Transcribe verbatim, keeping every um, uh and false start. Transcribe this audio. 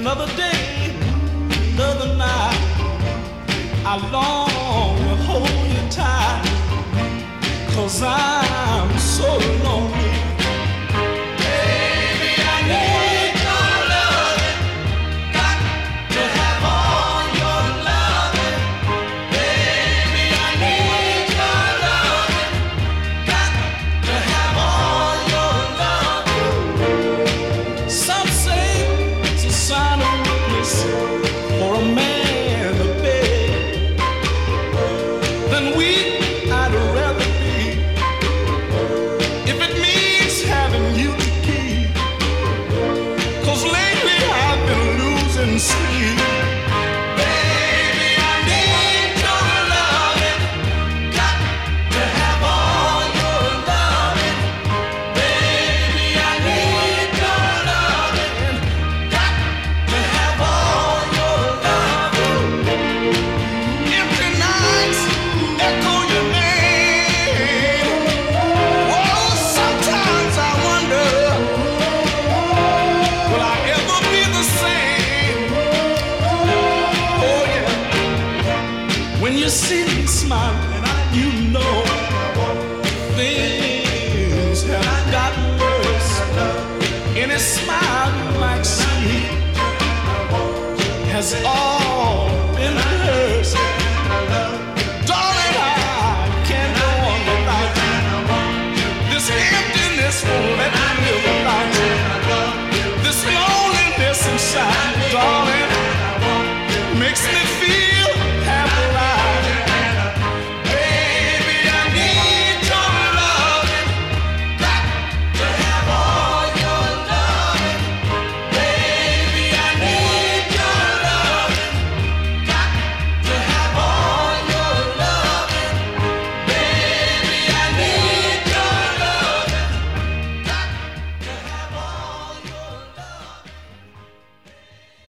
Another day, another night, I long to hold you tight, 'cause I'm so lonely. Baby, I need your loving, got to have all your loving. Baby, I need your loving, got to have all your loving. Some say it's a sign of weakness for a man to beg. Then weak I'd rather be, if it means having you to keep. 'Cause lately I've been losing sleep. Baby, I need your loving, got to have all your loving. Baby, I need your loving, got to have all your loving. Empty nights echo your name. Oh, sometimes I wonder, will I ever be the same? Oh yeah, when you see me smiling, you know things have gotten worse. Any smile you might see has all been